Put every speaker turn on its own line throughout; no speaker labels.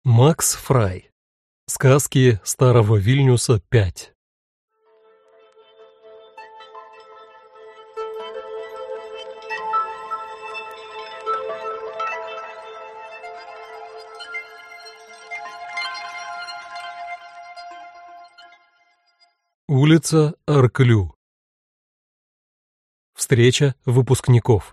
Макс Фрай. Сказки Старого Вильнюса 5. Улица Арклю. Встреча выпускников.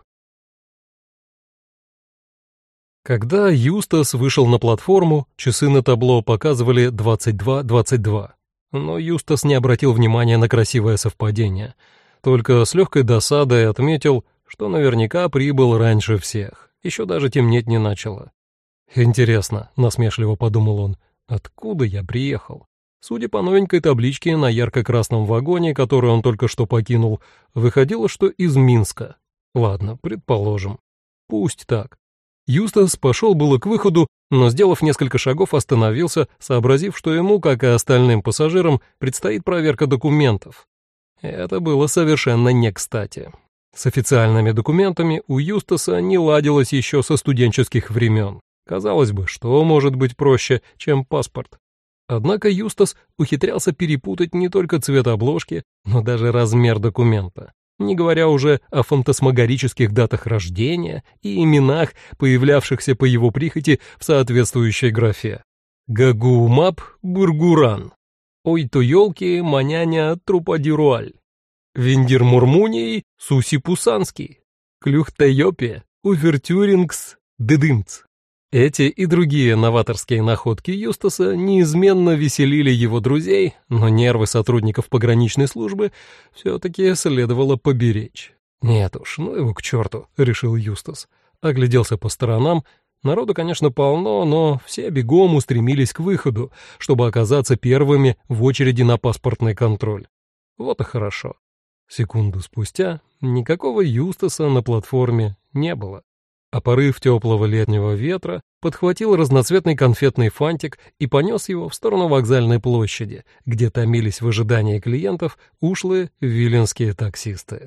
Когда Юстас вышел на платформу, часы на табло показывали 22:22. Но Юстас не обратил внимания на красивое совпадение, только с легкой досадой отметил, что наверняка прибыл раньше всех, еще даже темнеть не начало. «Интересно», — насмешливо подумал он, — «откуда я приехал?» Судя по новенькой табличке на ярко-красном вагоне, который он только что покинул, выходило, что из Минска. Ладно, предположим. Пусть так. Юстас пошел было к выходу, но, сделав несколько шагов, остановился, сообразив, что ему, как и остальным пассажирам, предстоит проверка документов. Это было совершенно не кстати. С официальными документами у Юстаса не ладилось еще со студенческих времен. Казалось бы, что может быть проще, чем паспорт? Однако Юстас ухитрялся перепутать не только цвет обложки, но даже размер документа, не говоря уже о фантасмагорических датах рождения и именах, появлявшихся по его прихоти в соответствующей графе. Гагуумап Бургуран, Ой-то ёлки маняня Трупадируаль, Виндир Мурмуний Сусипусанский, Клюхтайопе Увертюрингс Дедымц. Эти и другие новаторские находки Юстаса неизменно веселили его друзей, но нервы сотрудников пограничной службы все-таки следовало поберечь. «Нет уж, ну его к черту», — решил Юстас. Огляделся по сторонам. Народу, конечно, полно, но все бегом устремились к выходу, чтобы оказаться первыми в очереди на паспортный контроль. Вот и хорошо. Секунду спустя никакого Юстаса на платформе не было. А порыв теплого летнего ветра подхватил разноцветный конфетный фантик и понес его в сторону вокзальной площади, где томились в ожидании клиентов ушлые виленские таксисты.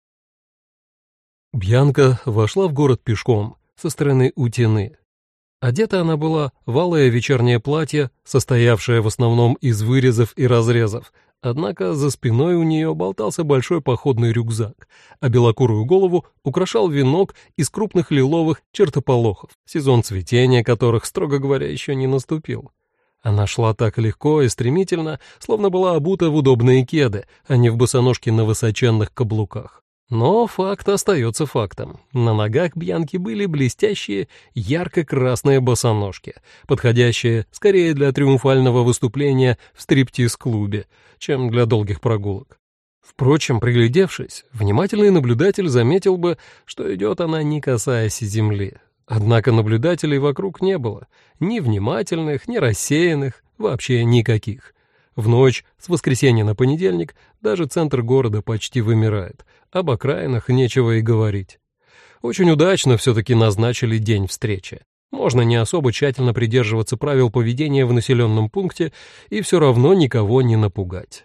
Бьянка вошла в город пешком со стороны Утины. Одета она была в алое вечернее платье, состоявшее в основном из вырезов и разрезов, однако за спиной у нее болтался большой походный рюкзак, а белокурую голову украшал венок из крупных лиловых чертополохов, сезон цветения которых, строго говоря, еще не наступил. Она шла так легко и стремительно, словно была обута в удобные кеды, а не в босоножки на высоченных каблуках. Но факт остается фактом. На ногах Бьянки были блестящие ярко-красные босоножки, подходящие скорее для триумфального выступления в стриптиз-клубе, чем для долгих прогулок. Впрочем, приглядевшись, внимательный наблюдатель заметил бы, что идет она, не касаясь земли. Однако наблюдателей вокруг не было, ни внимательных, ни рассеянных, вообще никаких. В ночь с воскресенья на понедельник даже центр города почти вымирает, об окраинах нечего и говорить. Очень удачно все-таки назначили день встречи. Можно не особо тщательно придерживаться правил поведения в населенном пункте и все равно никого не напугать.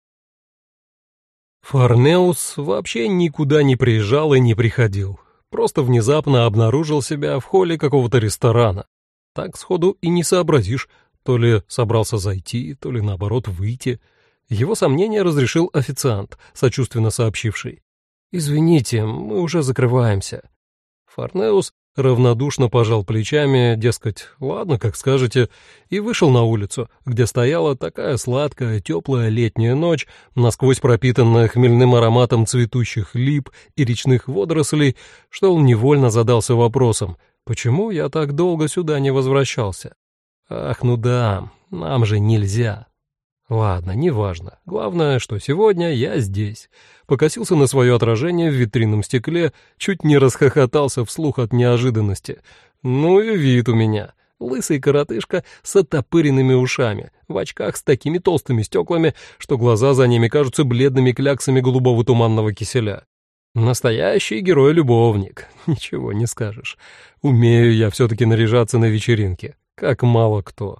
Фарнеус вообще никуда не приезжал и не приходил. Просто внезапно обнаружил себя в холле какого-то ресторана. Так сходу и не сообразишь, то ли собрался зайти, то ли наоборот выйти. Его сомнения разрешил официант, сочувственно сообщивший: «Извините, мы уже закрываемся». Фарнеус равнодушно пожал плечами, дескать, ладно, как скажете, и вышел на улицу, где стояла такая сладкая, теплая летняя ночь, насквозь пропитанная хмельным ароматом цветущих лип и речных водорослей, что он невольно задался вопросом, почему я так долго сюда не возвращался? Ах, ну да, нам же нельзя. Ладно, неважно. Главное, что сегодня я здесь. Покосился на свое отражение в витринном стекле, чуть не расхохотался вслух от неожиданности. Ну и вид у меня. Лысый коротышка с оттопыренными ушами, в очках с такими толстыми стеклами, что глаза за ними кажутся бледными кляксами голубого туманного киселя. Настоящий герой-любовник, ничего не скажешь. Умею я все-таки наряжаться на вечеринке, как мало кто.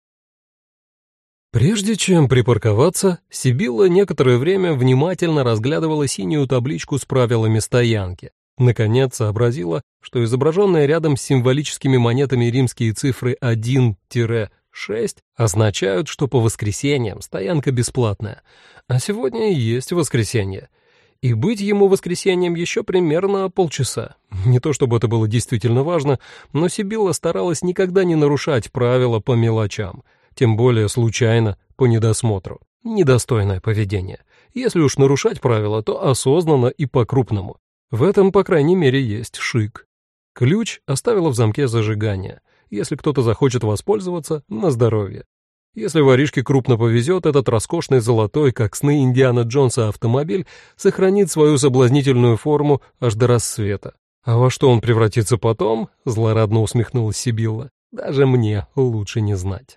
Прежде чем припарковаться, Сибилла некоторое время внимательно разглядывала синюю табличку с правилами стоянки, Наконец сообразила, что изображенные рядом с символическими монетами римские цифры 1-6 означают, что по воскресеньям стоянка бесплатная, а сегодня и есть воскресенье. И быть ему воскресеньем еще примерно полчаса. Не то чтобы это было действительно важно, но Сибилла старалась никогда не нарушать правила по мелочам, тем более случайно, по недосмотру. Недостойное поведение. Если уж нарушать правила, то осознанно и по-крупному. В этом, по крайней мере, есть шик. Ключ оставила в замке зажигания. Если кто-то захочет воспользоваться, на здоровье. Если воришке крупно повезет, этот роскошный золотой, как сны Индиана Джонса, автомобиль сохранит свою соблазнительную форму аж до рассвета. А во что он превратится потом, злорадно усмехнулась Сибилла, даже мне лучше не знать.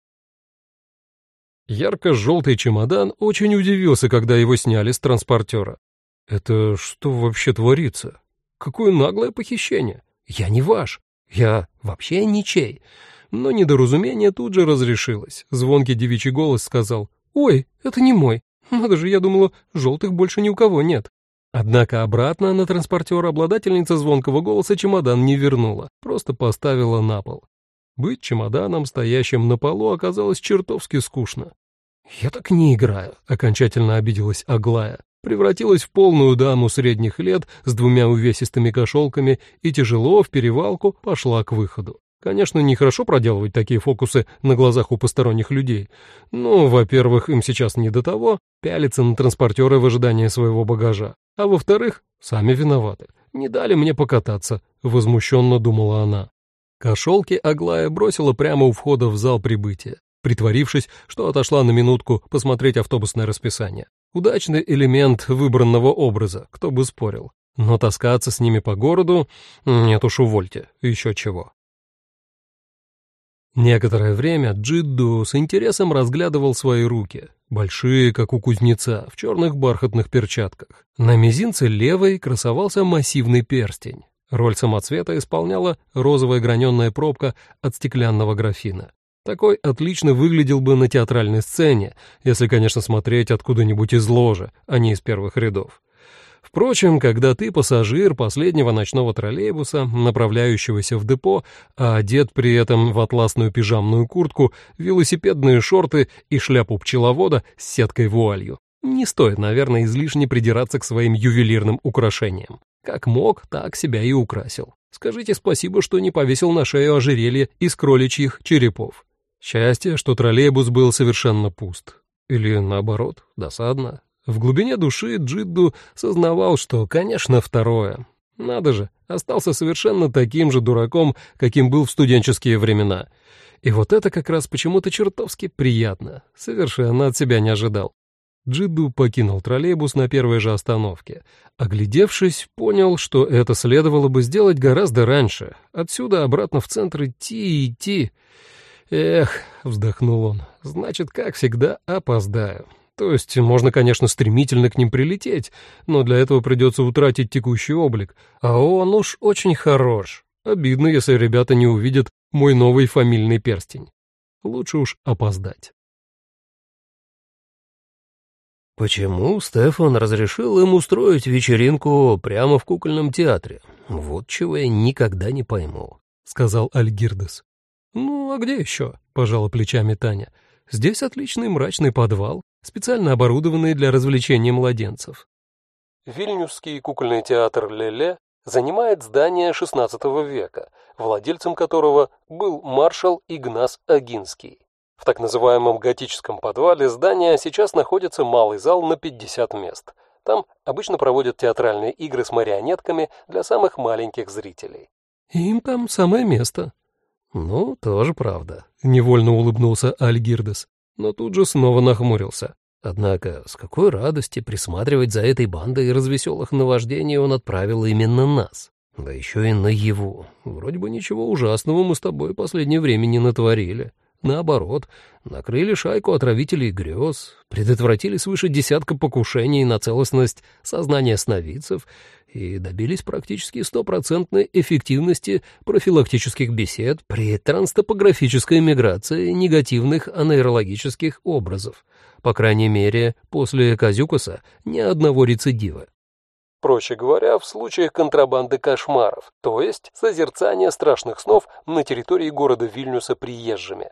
Ярко-желтый чемодан очень удивился, когда его сняли с транспортера. «Это что вообще творится? Какое наглое похищение! Я не ваш, я вообще ничей!» Но недоразумение тут же разрешилось. Звонкий девичий голос сказал: «Ой, это не мой. Надо же, я думала, желтых больше ни у кого нет». Однако обратно на транспортер обладательница звонкого голоса чемодан не вернула, просто поставила на пол. Быть чемоданом, стоящим на полу, оказалось чертовски скучно. «Я так не играю», — окончательно обиделась Аглая. Превратилась в полную даму средних лет с двумя увесистыми кошелками и тяжело в перевалку пошла к выходу. Конечно, нехорошо проделывать такие фокусы на глазах у посторонних людей. Но, во-первых, им сейчас не до того, пялиться на транспортеры в ожидании своего багажа. А во-вторых, сами виноваты. Не дали мне покататься, возмущенно думала она. Кошелки Аглая бросила прямо у входа в зал прибытия, притворившись, что отошла на минутку посмотреть автобусное расписание. Удачный элемент выбранного образа, кто бы спорил. Но таскаться с ними по городу, нет уж, увольте, еще чего. Некоторое время Джидду с интересом разглядывал свои руки, большие, как у кузнеца, в черных бархатных перчатках. На мизинце левой красовался массивный перстень. Роль самоцвета исполняла розовая граненая пробка от стеклянного графина. Такой отлично выглядел бы на театральной сцене, если, конечно, смотреть откуда-нибудь из ложи, а не из первых рядов. Впрочем, когда ты пассажир последнего ночного троллейбуса, направляющегося в депо, а одет при этом в атласную пижамную куртку, велосипедные шорты и шляпу пчеловода с сеткой-вуалью, не стоит, наверное, излишне придираться к своим ювелирным украшениям. Как мог, так себя и украсил. Скажите спасибо, что не повесил на шею ожерелье из кроличьих черепов. Счастье, что троллейбус был совершенно пуст. Или, наоборот, досадно. В глубине души Джидду сознавал, что, конечно, второе. Надо же, остался совершенно таким же дураком, каким был в студенческие времена. И вот это как раз почему-то чертовски приятно. Совершенно от себя не ожидал. Джидду покинул троллейбус на первой же остановке. Оглядевшись, понял, что это следовало бы сделать гораздо раньше. Отсюда обратно в центр идти. «Эх», — вздохнул он, — «значит, как всегда, опоздаю». То есть можно, конечно, стремительно к ним прилететь, но для этого придется утратить текущий облик. А он уж очень хорош. Обидно, если ребята не увидят мой новый фамильный перстень. Лучше уж опоздать. Почему Стефан разрешил им устроить вечеринку прямо в кукольном театре? Вот чего я никогда не пойму, — сказал Альгирдес. Ну, а где еще? — пожала плечами Таня. Здесь отличный мрачный подвал, специально оборудованный для развлечения младенцев. Вильнюсский кукольный театр «Леле» занимает здание XVI века, владельцем которого был маршал Игнас Агинский. В так называемом готическом подвале здания сейчас находится малый зал на 50 мест. Там обычно проводят театральные игры с марионетками для самых маленьких зрителей. Им там самое место. Ну, тоже правда, невольно улыбнулся Альгирдес, но тут же снова нахмурился. Однако с какой радости присматривать за этой бандой развеселых наваждений он отправил именно нас. Да еще и наяву. Вроде бы ничего ужасного мы с тобой последнее время не натворили. Наоборот, накрыли шайку отравителей грез, предотвратили свыше 10 покушений на целостность сознания сновидцев и добились практически 100% эффективности профилактических бесед при транстопографической миграции негативных анейрологических образов. По крайней мере, после Казюкаса ни одного рецидива. Проще говоря, в случаях контрабанды кошмаров, то есть созерцания страшных снов на территории города Вильнюса приезжими.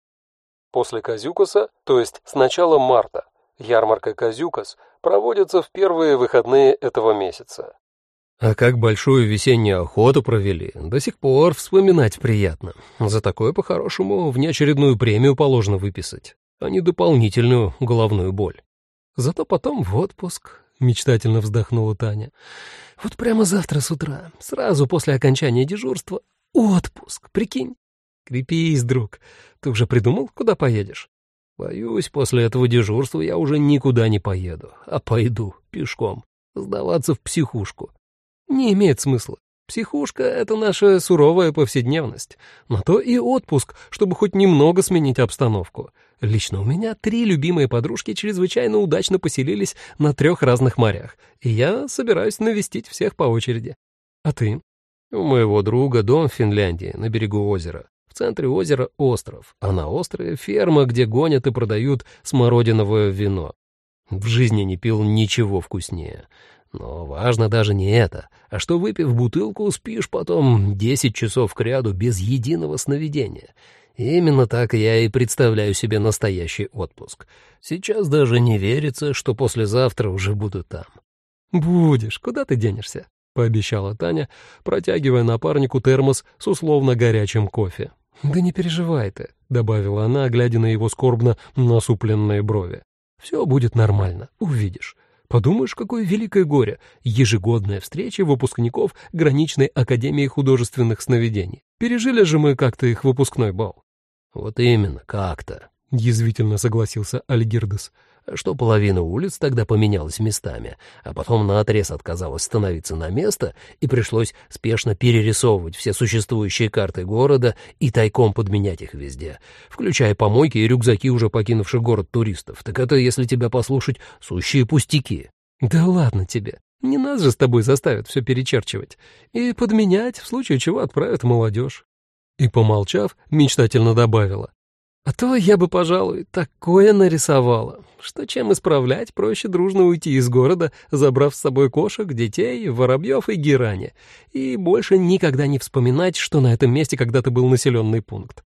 После Казюкаса, то есть с начала марта, ярмарка Казюкас проводится в первые выходные этого месяца. А как большую весеннюю охоту провели, до сих пор вспоминать приятно. За такое, по-хорошему, внеочередную премию положено выписать, а не дополнительную головную боль. Зато потом в отпуск, — мечтательно вздохнула Таня. Вот прямо завтра с утра, сразу после окончания дежурства, отпуск, прикинь. Крепись, друг. Ты уже придумал, куда поедешь? Боюсь, после этого дежурства я уже никуда не поеду, а пойду пешком, сдаваться в психушку. Не имеет смысла. Психушка — это наша суровая повседневность. На то и отпуск, чтобы хоть немного сменить обстановку. Лично у меня 3 любимые подружки чрезвычайно удачно поселились на 3 разных морях, и я собираюсь навестить всех по очереди. А ты? У моего друга дом в Финляндии, на берегу озера. В центре озера остров, а на острове ферма, где гонят и продают смородиновое вино. В жизни не пил ничего вкуснее. Но важно даже не это, а что, выпив бутылку, спишь потом 10 часов кряду без единого сновидения. Именно так я и представляю себе настоящий отпуск. Сейчас даже не верится, что послезавтра уже буду там. «Будешь, куда ты денешься?» — пообещала Таня, протягивая напарнику термос с условно горячим кофе. «Да не переживай ты», — добавила она, глядя на его скорбно насупленные брови. «Все будет нормально, увидишь. Подумаешь, какое великое горе — ежегодная встреча выпускников Граничной академии художественных сновидений. Пережили же мы как-то их выпускной бал». «Вот именно, как-то», — язвительно согласился Альгирдес. «Что половина улиц тогда поменялась местами, а потом наотрез отказалась становиться на место, и пришлось спешно перерисовывать все существующие карты города и тайком подменять их везде, включая помойки и рюкзаки уже покинувших город туристов. Так это, если тебя послушать, сущие пустяки». «Да ладно тебе, не нас же с тобой заставят все перечерчивать и подменять, в случае чего отправят молодежь». И, помолчав, мечтательно добавила: «А то я бы, пожалуй, такое нарисовала, что чем исправлять, проще дружно уйти из города, забрав с собой кошек, детей, воробьев и герани, и больше никогда не вспоминать, что на этом месте когда-то был населенный пункт».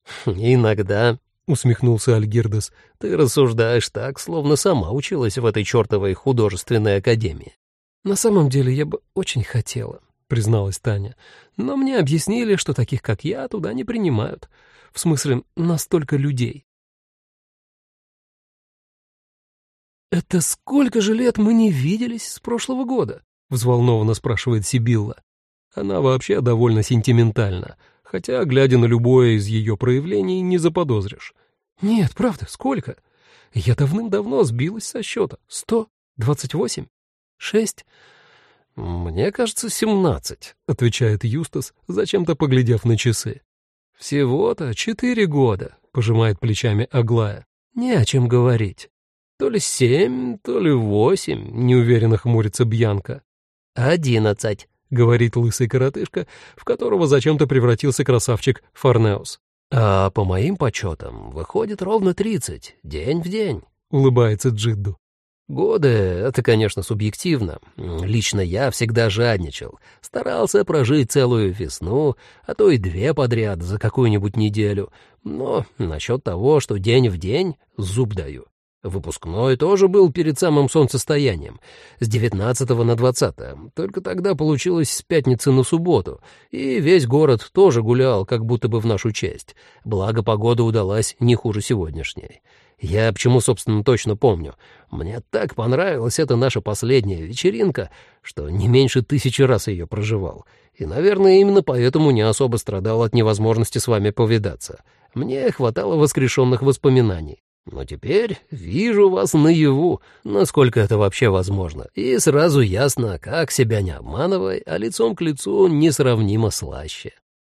«Иногда», — усмехнулся Альгирдес, — «ты рассуждаешь так, словно сама училась в этой чертовой художественной академии». «На самом деле я бы очень хотела», — призналась Таня, «но мне объяснили, что таких, как я, туда не принимают. В смысле, настолько людей». «Это сколько же лет мы не виделись с прошлого года?» — взволнованно спрашивает Сибилла. Она вообще довольно сентиментальна, хотя, глядя на любое из ее проявлений, не заподозришь. «Нет, правда, сколько? Я давным-давно сбилась со счета. 100? 28? 6?» «Мне кажется, 17», — отвечает Юстас, зачем-то поглядев на часы. «Всего-то 4 года», — пожимает плечами Аглая. «Не о чем говорить. То ли 7, то ли 8, неуверенно хмурится Бьянка. 11, говорит лысый коротышка, в которого зачем-то превратился красавчик Форнеус. «А по моим подсчетам, выходит ровно 30, день в день», — улыбается Джидду. «Годы — это, конечно, субъективно. Лично я всегда жадничал, старался прожить целую весну, а то и 2 подряд за какую-нибудь неделю. Но насчет того, что день в день, зуб даю. Выпускной тоже был перед самым солнцестоянием, с 19 на 20, только тогда получилось с пятницы на субботу, и весь город тоже гулял, как будто бы в нашу честь, благо погода удалась не хуже сегодняшней. Я почему, собственно, точно помню. Мне так понравилась эта наша последняя вечеринка, что не меньше 1000 раз ее проживал, и, наверное, именно поэтому не особо страдал от невозможности с вами повидаться. Мне хватало воскрешенных воспоминаний. Но теперь вижу вас наяву, насколько это вообще возможно, и сразу ясно, как себя не обманывай, а лицом к лицу несравнимо слаще».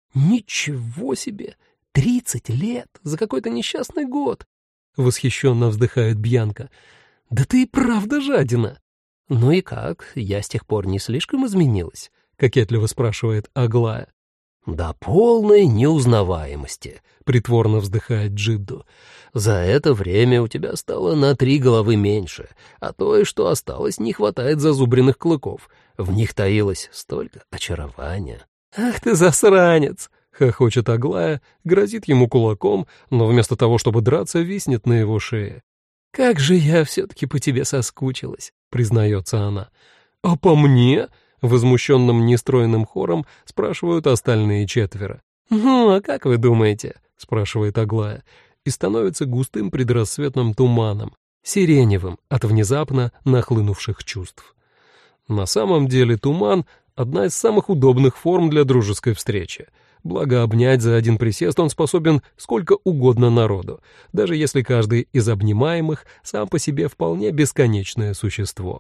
«Ничего себе! 30 лет за какой-то несчастный год!» — восхищенно вздыхает Бьянка. «Да ты и правда жадина!» «Ну и как, я с тех пор не слишком изменилась?» — кокетливо спрашивает Аглая. «До полной неузнаваемости», — притворно вздыхает Джидду. «За это время у тебя стало на 3 головы меньше, а той, что осталось, не хватает зазубренных клыков.
В них таилось столько очарования.
«Ах ты засранец!» — хохочет Аглая, грозит ему кулаком, но вместо того, чтобы драться, виснет на его шее. «Как же я все-таки по тебе соскучилась», — признается она. «А по мне?» — возмущенным нестройным хором спрашивают остальные четверо. «Ну, а как вы думаете?» — спрашивает Аглая, и становится густым предрассветным туманом, сиреневым от внезапно нахлынувших чувств. На самом деле туман — одна из самых удобных форм для дружеской встречи. Благо, обнять за один присест он способен сколько угодно народу, даже если каждый из обнимаемых сам по себе вполне бесконечное существо.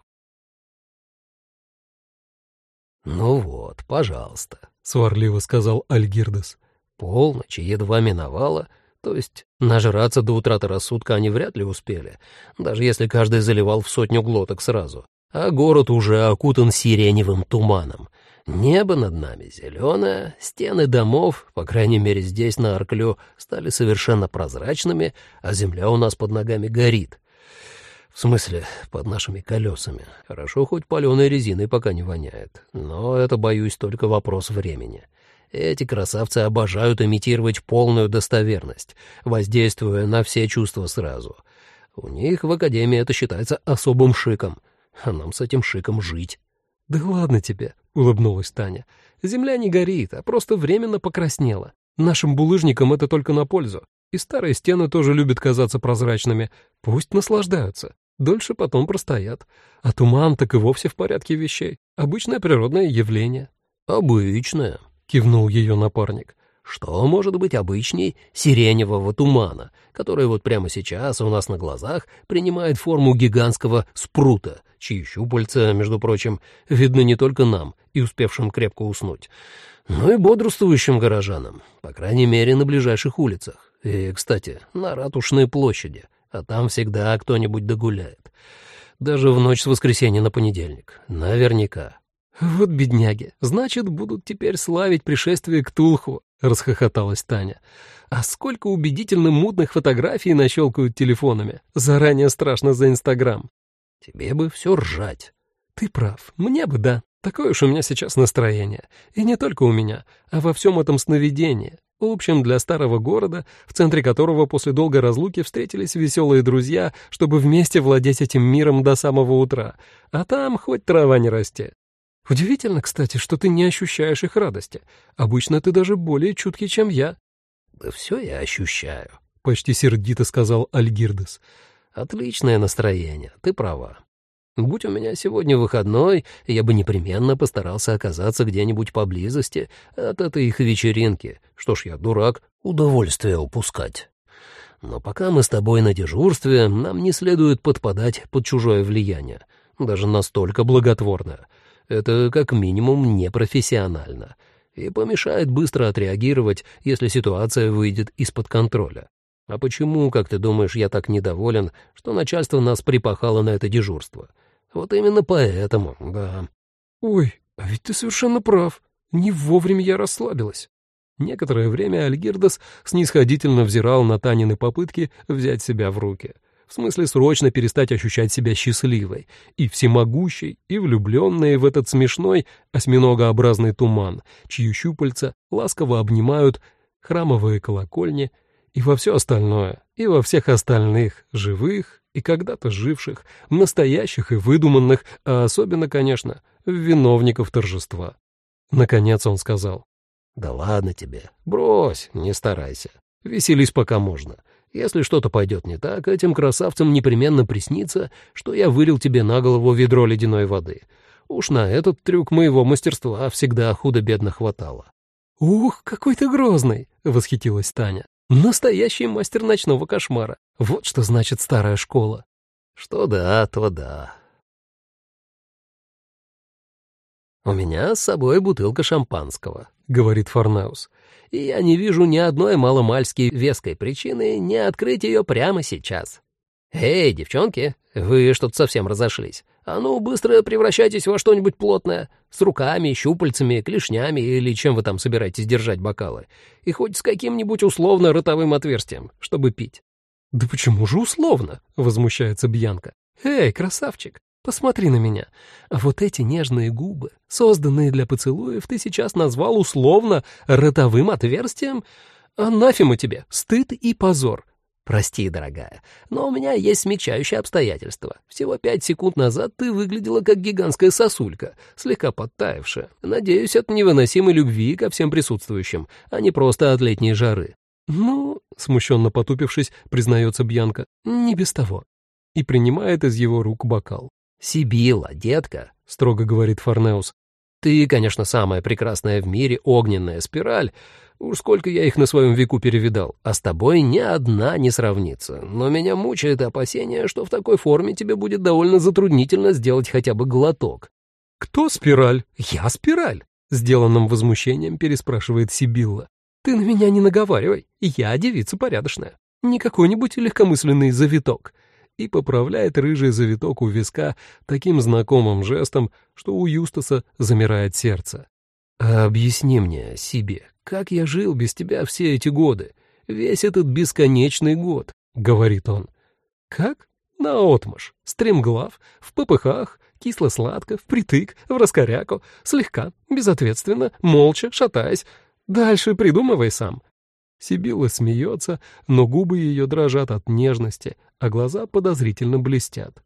«Ну вот, пожалуйста», —
сварливо сказал Альгирдес.
«Полночь едва миновала, то есть нажраться до утраты рассудка они вряд ли успели, даже если каждый заливал в 100 глоток сразу. А город уже окутан сиреневым туманом. Небо над нами зеленое, стены домов, по крайней мере здесь, на Арклю, стали совершенно прозрачными, а земля у нас под ногами горит. В смысле, под нашими колесами. Хорошо, хоть паленой резиной пока не воняет. Но это, боюсь, только вопрос времени. Эти красавцы обожают имитировать полную достоверность, воздействуя на все чувства сразу. У них в академии это считается особым шиком, а нам с этим шиком жить».
«Да ладно тебе», — улыбнулась Таня. «Земля не горит, а просто временно покраснела. Нашим булыжникам это только на пользу. И старые стены тоже любят казаться прозрачными. Пусть наслаждаются. Дольше потом простоят. А туман так и вовсе в порядке вещей. Обычное природное явление».
«Обычное», — кивнул ее напарник. «Что может быть обычней сиреневого тумана, который вот прямо сейчас у нас на глазах принимает форму гигантского спрута, чьи щупальца, между прочим, видны не только нам и успевшим крепко уснуть, но и бодрствующим горожанам, по крайней мере, на ближайших улицах. И, кстати, на Ратушной площади, а там всегда кто-нибудь догуляет. Даже в ночь с воскресенья на понедельник. Наверняка».
«Вот бедняги, значит, будут теперь славить пришествие Ктулху», — расхохоталась Таня. «А сколько убедительно мутных фотографий нащелкают телефонами. Заранее страшно за Инстаграм».
«Тебе бы все ржать».
«Ты прав, мне бы да. Такое уж у меня сейчас настроение. И не только у меня, а во всем этом сновидении, общем для старого города, в центре которого после долгой разлуки встретились веселые друзья, чтобы вместе владеть этим миром до самого утра. А там хоть трава не расти. Удивительно, кстати, что ты не ощущаешь их радости. Обычно ты даже более чуткий, чем я».
«Да все я ощущаю»,
— почти сердито сказал Альгирдес.
«Отличное настроение, ты права. Будь у меня сегодня выходной, я бы непременно постарался оказаться где-нибудь поблизости от этой их вечеринки. Что ж я, дурак, удовольствие упускать. Но пока мы с тобой на дежурстве, нам не следует подпадать под чужое влияние, даже настолько благотворное. Это как минимум непрофессионально и помешает быстро отреагировать, если ситуация выйдет из-под контроля. А почему, как ты думаешь, я так недоволен, что начальство нас припахало на это дежурство? Вот именно поэтому, да».
«Ой, а ведь ты совершенно прав. Не вовремя я расслабилась». Некоторое время Альгирдес снисходительно взирал на Танины попытки взять себя в руки. В смысле срочно перестать ощущать себя счастливой, и всемогущей, и влюбленной в этот смешной осьминогообразный туман, чьи щупальца ласково обнимают храмовые колокольни и во все остальное, и во всех остальных, живых и когда-то живших, настоящих и выдуманных, а особенно, конечно, виновников торжества. Наконец он сказал:
«Да ладно тебе, брось, не старайся, веселись пока можно. Если что-то пойдет не так, этим красавцам непременно приснится, что я вылил тебе на голову ведро ледяной воды. Уж на этот трюк моего мастерства всегда худо-бедно хватало».
«Ух, какой ты грозный!» — восхитилась Таня. «Настоящий мастер ночного кошмара. Вот что значит старая школа».
«Что да, то да». «У меня с собой бутылка шампанского», — говорит Форнаус, «и я не вижу ни одной маломальски веской причины не открыть ее прямо сейчас. Эй, девчонки, вы что-то совсем разошлись. А ну, быстро превращайтесь во что-нибудь плотное, с руками, щупальцами, клешнями или чем вы там собираетесь держать бокалы, и хоть с каким-нибудь условно ротовым отверстием, чтобы пить».
«Да почему же условно?» — возмущается Бьянка. «Эй, красавчик,
Посмотри на меня. А вот эти нежные губы, созданные для поцелуев, ты сейчас назвал условно ротовым отверстием? Анафема тебе, стыд и позор. Прости, дорогая, но у меня есть смягчающие обстоятельства. Всего 5 секунд назад ты выглядела как гигантская сосулька, слегка подтаявшая. Надеюсь, от невыносимой любви ко всем присутствующим, а не просто от летней жары. Ну, смущенно потупившись, признается Бьянка, не без того. И принимает из его рук бокал. «Сибила, детка», — строго говорит Форнеус, — «ты, конечно, самая прекрасная в мире огненная спираль, уж сколько я их на своем веку перевидал, а с тобой ни одна не сравнится, но меня мучает опасение, что в такой форме тебе будет довольно затруднительно сделать хотя бы глоток». «Кто спираль?» «Я спираль», — сделанным возмущением переспрашивает Сибилла. «Ты на меня не наговаривай, я девица порядочная, не какой-нибудь легкомысленный завиток». И поправляет рыжий завиток у виска таким знакомым жестом, что у Юстаса замирает сердце. «А объясни мне, Сиби, как я жил без тебя все эти годы, весь этот бесконечный год», — говорит он. «Как? Наотмашь, стремглав, в попыхах, кисло-сладко, впритык, в раскоряку, слегка, безответственно, молча, шатаясь. Дальше придумывай сам». Сибилла смеется, но губы ее дрожат от нежности, а глаза подозрительно блестят.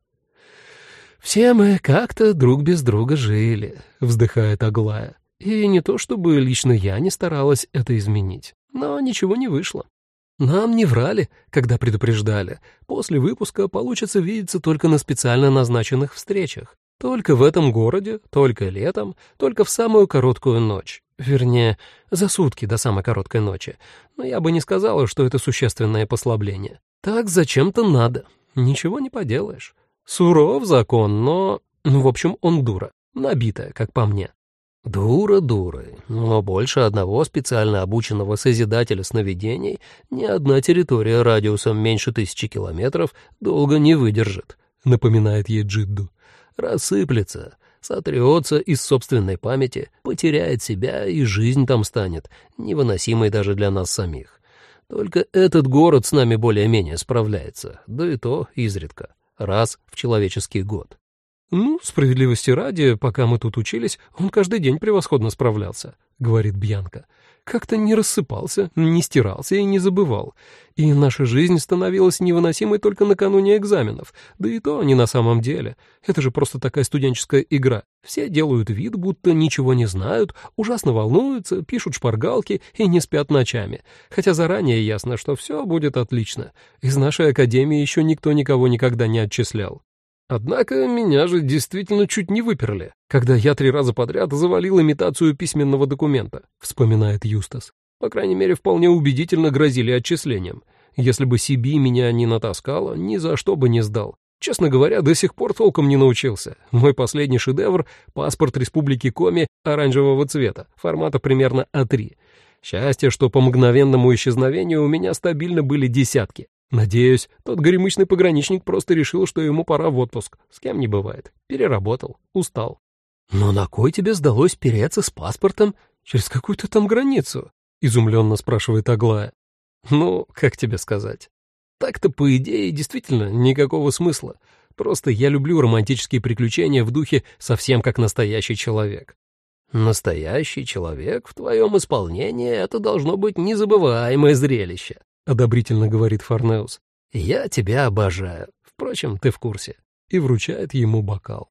«Все мы как-то друг без друга жили», — вздыхает Аглая. «И не то чтобы лично я не старалась это изменить, но ничего не вышло. Нам не врали, когда предупреждали. После выпуска получится видеться только на специально назначенных встречах. Только в этом городе, только летом, только в самую короткую ночь. Вернее, за сутки до самой короткой ночи. Но я бы не сказала, что это существенное послабление. Так зачем-то надо. Ничего не поделаешь. Суров закон, но... в общем, он дура. Набитая, как по мне». «Дура дурой, но больше одного специально обученного созидателя сновидений ни одна территория радиусом меньше 1000 километров долго не выдержит», — напоминает ей Джидду. «Рассыплется, сотрется из собственной памяти, потеряет себя, и жизнь там станет невыносимой даже для нас самих. Только этот город с нами более-менее справляется, да и то изредка, раз в человеческий год». «Ну, справедливости ради, пока мы тут учились, он каждый день превосходно справлялся», — говорит Бьянка. «Как-то не рассыпался, не стирался и не забывал. И наша жизнь становилась невыносимой только накануне экзаменов, да и то не на самом деле. Это же просто такая студенческая игра. Все делают вид, будто ничего не знают, ужасно волнуются, пишут шпаргалки и не спят ночами. Хотя заранее ясно, что все будет отлично. Из нашей академии еще никто никого никогда не отчислял. Однако меня же действительно чуть не выперли, когда я 3 раза подряд завалил имитацию письменного документа», — вспоминает Юстас. «По крайней мере, вполне убедительно грозили отчислением. Если бы Сиби меня не натаскала, ни за что бы не сдал. Честно говоря, до сих пор толком не научился. Мой последний шедевр — паспорт Республики Коми оранжевого цвета, формата примерно А3. Счастье, что по мгновенному исчезновению у меня стабильно были десятки. Надеюсь, тот горемычный пограничник просто решил, что ему пора в отпуск. С кем не бывает. Переработал, устал». «Но на кой тебе сдалось переться с паспортом через какую-то там границу?» — изумленно спрашивает Аглая. «Ну, как тебе сказать? Так-то, по идее, действительно никакого смысла. Просто я люблю романтические приключения в духе совсем как настоящий человек». «Настоящий человек в твоем исполнении — это должно быть незабываемое зрелище», — одобрительно говорит Форнеус. «Я тебя обожаю. Впрочем, ты в курсе». И вручает ему бокал.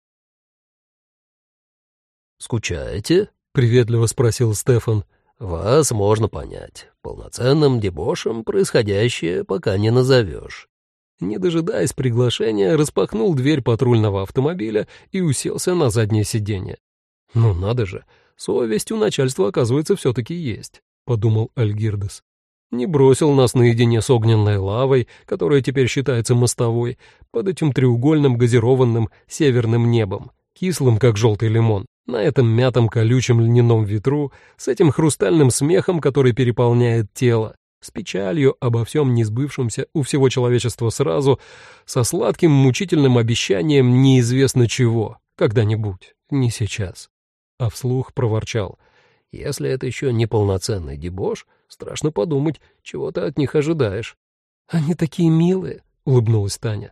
«Скучаете?» — приветливо спросил Стефан. «Вас можно понять. Полноценным дебошем происходящее пока не назовешь». Не дожидаясь приглашения, распахнул дверь патрульного автомобиля и уселся на заднее сиденье. «Ну надо же, совесть у начальства, оказывается, все-таки есть», — подумал Альгирдес. Не бросил нас наедине с огненной лавой, которая теперь считается мостовой, под этим треугольным газированным северным небом, кислым, как желтый лимон, на этом мятом колючем льняном ветру, с этим хрустальным смехом, который переполняет тело, с печалью обо всем несбывшемся у всего человечества сразу, со сладким мучительным обещанием неизвестно чего, когда-нибудь, не сейчас. А вслух проворчал: «Если это еще не полноценный дебош, страшно подумать, чего ты от них ожидаешь». «Они такие милые», — улыбнулась Таня.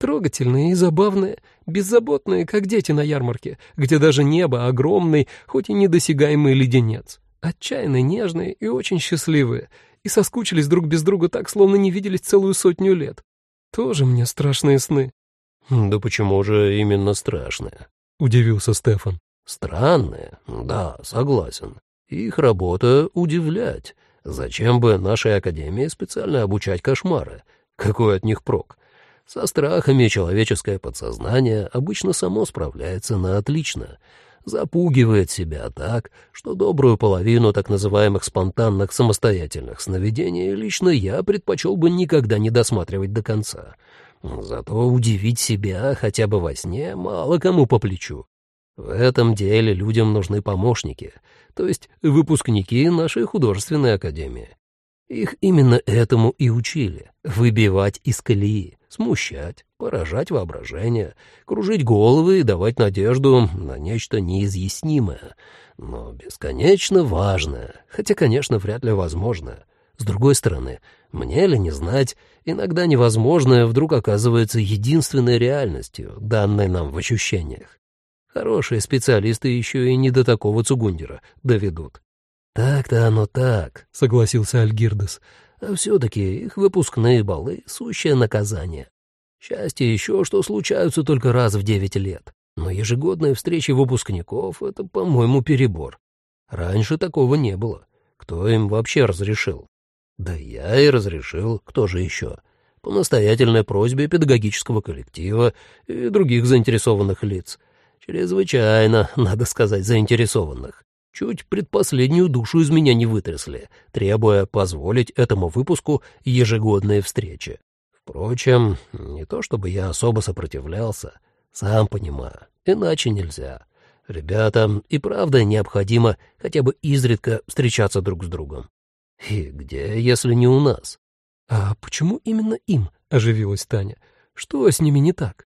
Трогательные и забавные, беззаботные, как дети на ярмарке, где даже небо — огромный, хоть и недосягаемый леденец. Отчаянно нежные и очень счастливые, и соскучились друг без друга так, словно не виделись целую 100 лет. Тоже мне страшные сны».
«Да почему же именно страшные?»
— удивился Стефан.
«Странные, да, согласен. Их работа — удивлять. Зачем бы нашей академии специально обучать кошмары? Какой от них прок? Со страхами человеческое подсознание обычно само справляется на отлично. Запугивает себя так, что добрую половину так называемых спонтанных самостоятельных сновидений лично я предпочел бы никогда не досматривать до конца. Зато удивить себя хотя бы во сне мало кому по плечу. В этом деле людям нужны помощники, то есть выпускники нашей художественной академии. Их именно этому и учили — выбивать из колеи, смущать, поражать воображение, кружить головы и давать надежду на нечто неизъяснимое, но бесконечно важное, хотя, конечно, вряд ли возможное. С другой стороны, мне ли не знать, иногда невозможное вдруг оказывается единственной реальностью, данной нам в ощущениях. Хорошие специалисты еще и не до такого цугундера доведут. «Так-то оно так», — согласился Альгирдес. «А все-таки их выпускные балы — сущее наказание. Счастье еще, что случаются только раз в 9 лет. Но ежегодные встречи выпускников — это, по-моему, перебор. Раньше такого не было. Кто им вообще разрешил?» «Да я и разрешил. Кто же еще? По настоятельной просьбе педагогического коллектива и других заинтересованных лиц. Чрезвычайно, надо сказать, заинтересованных. Чуть предпоследнюю душу из меня не вытрясли, требуя позволить этому выпуску ежегодные встречи. Впрочем, не то чтобы я особо сопротивлялся, сам понимаю, иначе нельзя. Ребятам и правда необходимо хотя бы изредка встречаться друг с другом. И где, если не у нас?
«А почему именно им?» — оживилась Таня. «Что с ними не так?»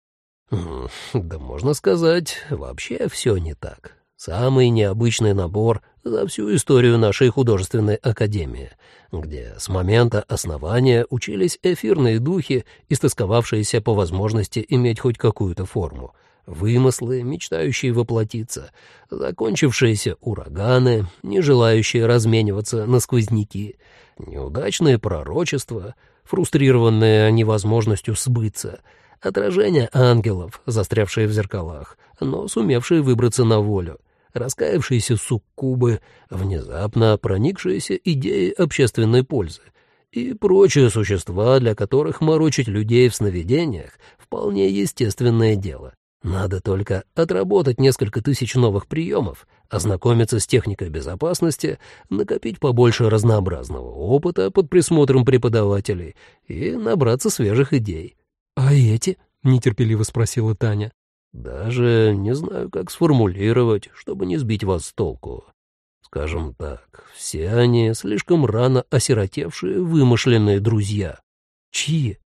Да можно сказать, вообще все не так. Самый необычный набор за всю историю нашей художественной академии, где с момента основания учились эфирные духи, истосковавшиеся по возможности иметь хоть какую-то форму, вымыслы, мечтающие воплотиться, закончившиеся ураганы, не желающие размениваться на сквозняки, неудачные пророчества, фрустрированные невозможностью сбыться, отражения ангелов, застрявшие в зеркалах, но сумевшие выбраться на волю, раскаявшиеся суккубы, внезапно проникшиеся идеей общественной пользы и прочие существа, для которых морочить людей в сновидениях — вполне естественное дело. Надо только отработать несколько тысяч новых приемов, ознакомиться с техникой безопасности, накопить побольше разнообразного опыта под присмотром преподавателей и набраться свежих идей.
«А эти?» — нетерпеливо спросила Таня.
«Даже не знаю, как сформулировать, чтобы не сбить вас с толку. Скажем так, все они слишком рано осиротевшие вымышленные друзья.
Чьи?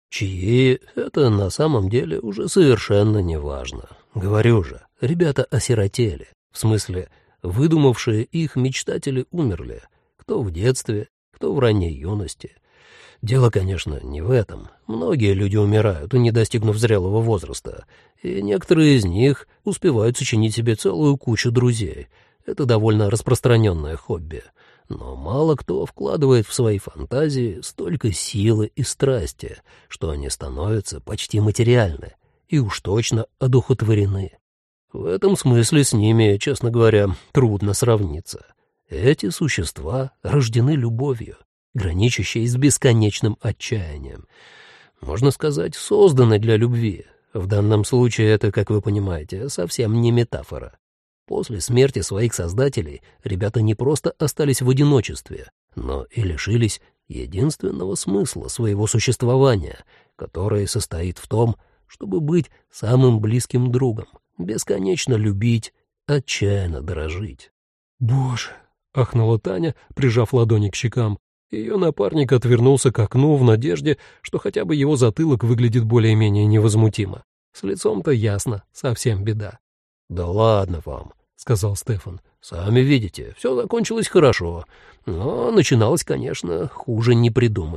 Чьи — это на самом деле уже совершенно неважно. Говорю же, ребята осиротели, в смысле, выдумавшие их мечтатели умерли, кто в детстве, кто в ранней юности». Дело, конечно, не в этом. Многие люди умирают, не достигнув зрелого возраста, и некоторые из них успевают сочинить себе целую кучу друзей. Это довольно распространенное хобби. Но мало кто вкладывает в свои фантазии столько силы и страсти, что они становятся почти материальны и уж точно одухотворены. В этом смысле с ними, честно говоря, трудно сравниться. Эти существа рождены любовью, граничащей с бесконечным отчаянием. Можно сказать, созданы для любви. В данном случае это, как вы понимаете, совсем не метафора. После смерти своих создателей ребята не просто остались в одиночестве, но и лишились единственного смысла своего существования, который состоит в том, чтобы быть самым близким другом, бесконечно любить, отчаянно дорожить.
«Боже!» — ахнула Таня, прижав ладони к щекам. Ее напарник отвернулся к окну в надежде, что хотя бы его затылок выглядит более-менее невозмутимо. С лицом-то ясно, совсем беда.
«Да ладно вам», — сказал Стефан. «Сами видите, все закончилось хорошо. Но начиналось, конечно, хуже не придумаешь.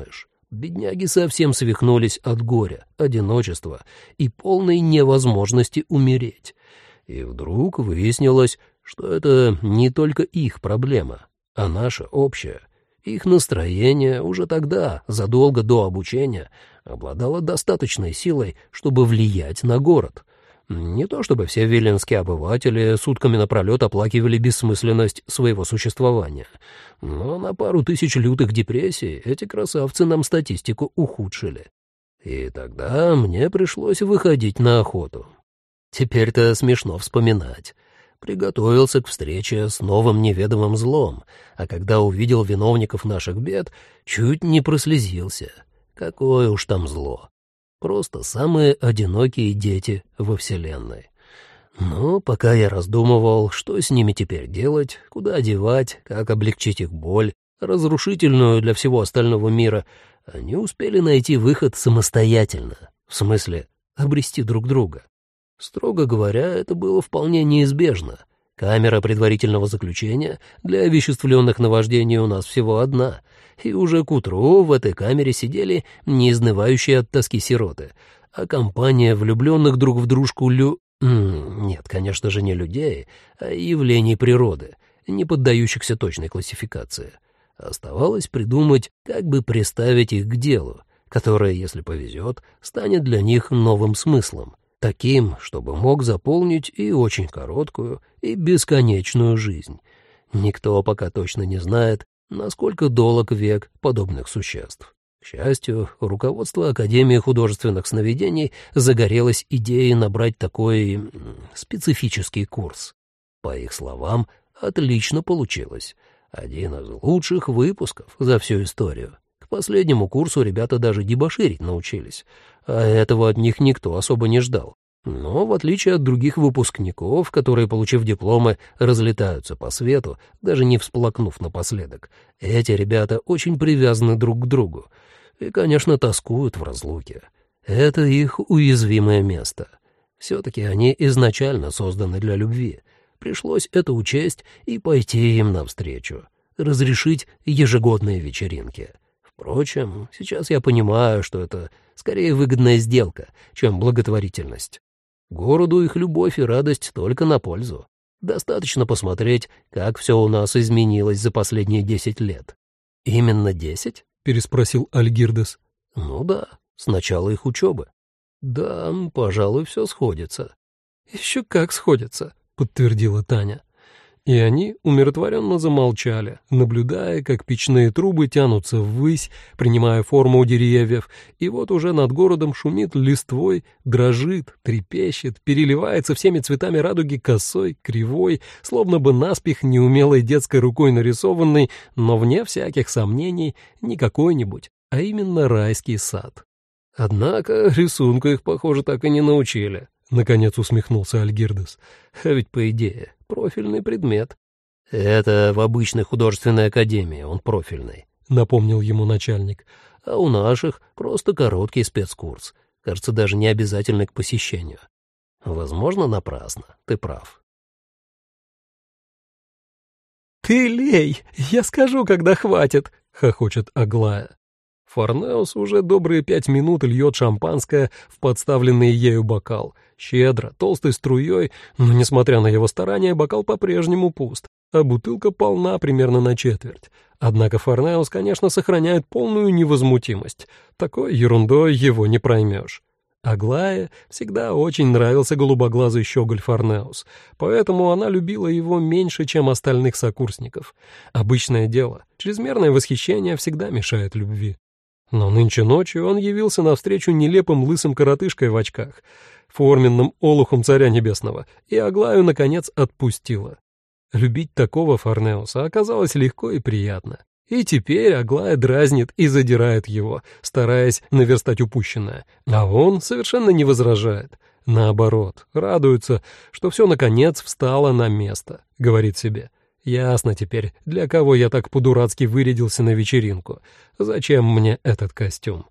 Бедняги совсем свихнулись от горя, одиночества и полной невозможности умереть. И вдруг выяснилось, что это не только их проблема, а наша общая. Их настроение уже тогда, задолго до обучения, обладало достаточной силой, чтобы влиять на город. Не то чтобы все виленские обыватели сутками напролет оплакивали бессмысленность своего существования, но на пару тысяч лютых депрессий эти красавцы нам статистику ухудшили. И тогда мне пришлось выходить на охоту. Теперь-то смешно вспоминать. Приготовился к встрече с новым неведомым злом, а когда увидел виновников наших бед, чуть не прослезился. Какое уж там зло. Просто самые одинокие дети во Вселенной. Но пока я раздумывал, что с ними теперь делать, куда девать, как облегчить их боль, разрушительную для всего остального мира, они успели найти выход самостоятельно, в смысле обрести друг друга. Строго говоря, это было вполне неизбежно. Камера предварительного заключения для овеществленных наваждений у нас всего одна, и уже к утру в этой камере сидели не изнывающие от тоски сироты, а компания влюбленных друг в дружку Нет, конечно же, не людей, а явлений природы, не поддающихся точной классификации. Оставалось придумать, как бы приставить их к делу, которое, если повезет, станет для них новым смыслом. Таким, чтобы мог заполнить и очень короткую, и бесконечную жизнь. Никто пока точно не знает, насколько долг век подобных существ. К счастью, руководство Академии художественных сновидений загорелось идеей набрать такой специфический курс. По их словам, отлично получилось. Один из лучших выпусков за всю историю. К последнему курсу ребята даже дебоширить научились, а этого от них никто особо не ждал. Но в отличие от других выпускников, которые, получив дипломы, разлетаются по свету, даже не всплакнув напоследок, эти ребята очень привязаны друг к другу и, конечно, тоскуют в разлуке. Это их уязвимое место. Все-таки они изначально созданы для любви. Пришлось это учесть и пойти им навстречу, разрешить ежегодные вечеринки. Впрочем, сейчас я понимаю, что это скорее выгодная сделка, чем благотворительность. Городу их любовь и радость только на пользу. Достаточно посмотреть, как все у нас изменилось за последние 10 лет. «Именно 10?» — переспросил Альгирдес. «Ну да, с начала их учебы». «Да, пожалуй, все сходится». «Еще как сходится», — подтвердила Таня. И они умиротворенно замолчали, наблюдая, как печные трубы тянутся ввысь, принимая форму деревьев, и вот уже над городом шумит листвой, дрожит, трепещет, переливается всеми цветами радуги косой, кривой, словно бы наспех неумелой детской рукой нарисованный, но вне всяких сомнений не какой-нибудь, а именно райский сад. Однако рисунку их, похоже, так и не научили. Наконец усмехнулся Альгирдес. А ведь, по идее, профильный предмет. Это в обычной художественной академии он профильный, напомнил ему начальник. А у наших просто короткий спецкурс. Кажется, даже не обязательный к посещению. Возможно, напрасно. Ты прав. «Ты лей! Я скажу, когда хватит!» — хохочет Аглая. Форнеус уже добрые 5 минут льет шампанское в подставленный ею бокал. Щедро, толстой струей, но, несмотря на его старания, бокал по-прежнему пуст, а бутылка полна примерно на четверть. Однако Форнеус, конечно, сохраняет полную невозмутимость. Такой ерундой его не проймешь. Аглае всегда очень нравился голубоглазый щеголь Форнеус, поэтому она любила его меньше, чем остальных сокурсников. Обычное дело, чрезмерное восхищение всегда мешает любви. Но нынче ночью он явился навстречу нелепым лысым коротышкой в очках, форменным олухом царя небесного, и Аглаю, наконец, отпустила. Любить такого Форнеуса оказалось легко и приятно. И теперь Аглая дразнит и задирает его, стараясь наверстать упущенное, а он совершенно не возражает. Наоборот, радуется, что все, наконец, встало на место, говорит себе. Ясно теперь, для кого я так по-дурацки вырядился на вечеринку. Зачем мне этот костюм?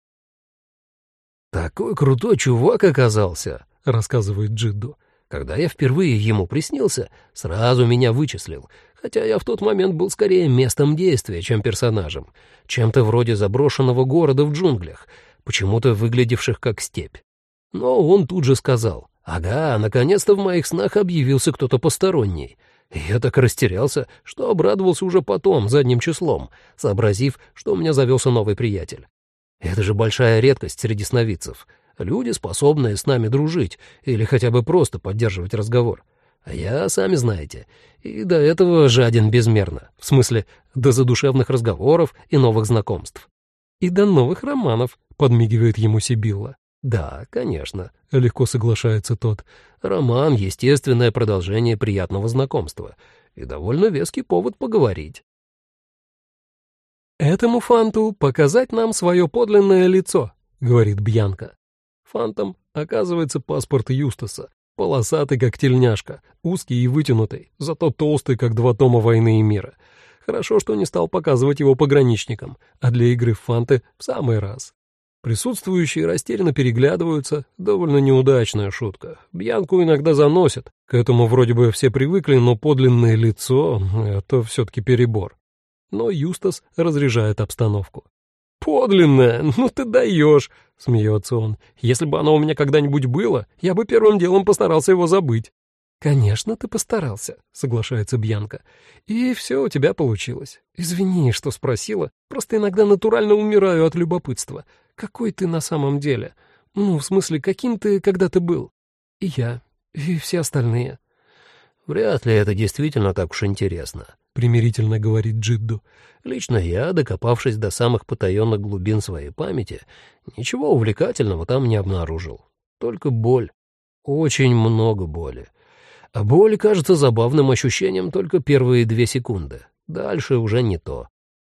«Такой крутой чувак оказался», — рассказывает Джидду. «Когда я впервые ему приснился, сразу меня вычислил, хотя я в тот момент был скорее местом действия, чем персонажем, чем-то вроде заброшенного города в джунглях, почему-то выглядевших как степь. Но он тут же сказал: «Ага, наконец-то в моих снах объявился кто-то посторонний». Я так растерялся, что обрадовался уже потом, задним числом, сообразив, что у меня завелся новый приятель. Это же большая редкость среди сновидцев. Люди, способные с нами дружить или хотя бы просто поддерживать разговор. А я, сами знаете, и до этого жаден безмерно, в смысле, до задушевных разговоров и новых знакомств.
«И до новых романов», — подмигивает ему Сибилла.
«Да, конечно»,
— легко соглашается тот.
«Роман — естественное продолжение приятного знакомства и довольно веский повод поговорить».
«Этому фанту показать нам свое подлинное лицо», — говорит Бьянка. Фантом оказывается паспорт Юстаса, полосатый, как тельняшка, узкий и вытянутый, зато толстый, как 2 тома «Войны и мира». Хорошо, что не стал показывать его пограничникам, а для игры в фанты в самый раз. Присутствующие растерянно переглядываются, довольно неудачная шутка. Бьянку иногда заносят, к этому вроде бы все привыкли, но подлинное лицо — это все-таки перебор. Но Юстас разряжает обстановку. «Подлинное? Ну ты даешь!» — смеется он. «Если бы оно у меня когда-нибудь было, я бы первым делом постарался его забыть». «Конечно, ты постарался», — соглашается Бьянка. «И все у тебя получилось. Извини, что спросила, просто иногда натурально умираю от любопытства. Какой ты на самом деле? Ну, в смысле, каким ты когда-то был? И я, и все остальные».
«Вряд ли это действительно так уж интересно», — примирительно говорит Джидду. «Лично я, докопавшись до самых потаенных глубин своей памяти, ничего увлекательного там не обнаружил. Только боль. Очень много боли. А боль кажется забавным ощущением только первые 2 секунды. Дальше уже не то».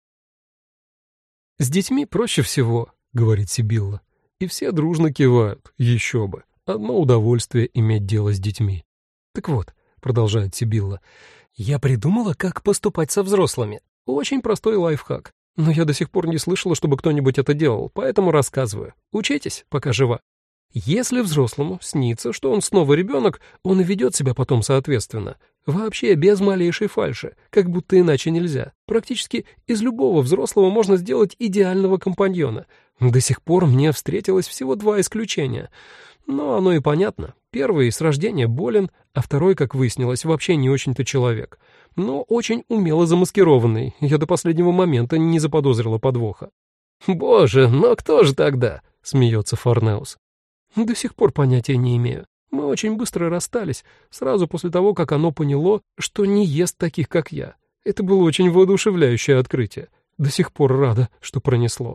«С детьми проще всего», — говорит Сибилла. И все дружно кивают, еще бы. Одно удовольствие иметь дело с детьми. «Так вот», — продолжает Сибилла, — «я придумала, как поступать со взрослыми. Очень простой лайфхак. Но я до сих пор не слышала, чтобы кто-нибудь это делал, поэтому рассказываю. Учитесь, пока жива. Если взрослому снится, что он снова ребенок, он и ведет себя потом соответственно. Вообще без малейшей фальши, как будто иначе нельзя. Практически из любого взрослого можно сделать идеального компаньона. До сих пор мне встретилось всего 2 исключения. Но оно и понятно. Первый с рождения болен, а второй, как выяснилось, вообще не очень-то человек. Но очень умело замаскированный. Я до последнего момента не заподозрила подвоха.
«Боже, но кто же тогда?»
— смеется Форнеус. «До сих пор понятия не имею. Мы очень быстро расстались, сразу после того, как оно поняло, что не ест таких, как я. Это было очень воодушевляющее открытие. До сих пор рада, что пронесло».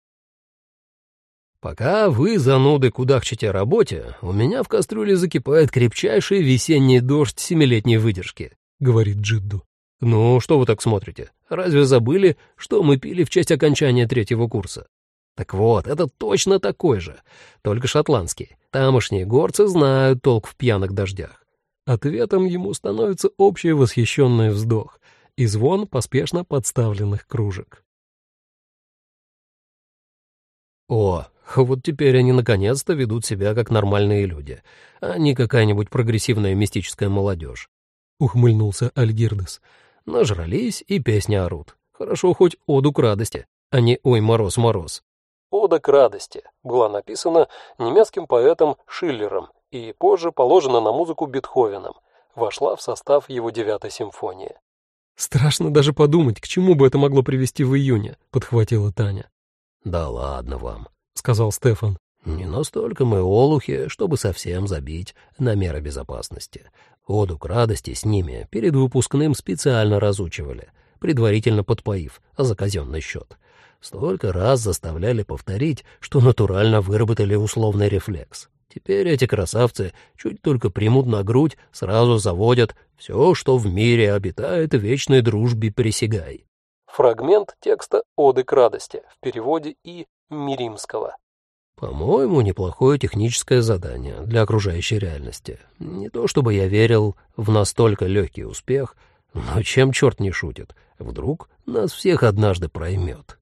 «Пока вы, зануды, кудахчете о работе, у меня в кастрюле закипает крепчайший весенний дождь 7-летней выдержки», — говорит Джидду. «Ну, что вы так смотрите? Разве забыли, что мы пили в честь окончания 3-го курса? Так вот, это точно такой же, только шотландский. Тамошние горцы знают толк в пьяных дождях».
Ответом ему становится общий восхищенный вздох и звон поспешно подставленных кружек.
«О, вот теперь они наконец-то ведут себя как нормальные люди, а не какая-нибудь прогрессивная мистическая молодежь», —
ухмыльнулся Альгирдес.
«Нажрались и песни орут. Хорошо хоть оду к радости, а не «Ой, мороз, мороз».
«Ода к радости» была написана немецким поэтом Шиллером и позже положена на музыку Бетховеном, вошла в состав его 9-й симфонии. «Страшно даже подумать, к чему бы это могло привести в июне», — подхватила Таня.
«Да ладно вам»,
— сказал Стефан.
«Не настолько мы олухи, чтобы совсем забить на меры безопасности. Оду к радости с ними перед выпускным специально разучивали, предварительно подпоив за казенный счет. Столько раз заставляли повторить, что натурально выработали условный рефлекс. Теперь эти красавцы чуть только примут на грудь, сразу заводят «все, что в мире обитает, вечной дружбе присягай».
Фрагмент текста «Оды к радости» в переводе И. Миримского.
По-моему, неплохое техническое задание для окружающей реальности. Не то чтобы я верил в настолько легкий успех, но чем черт не шутит, вдруг нас всех однажды проймет.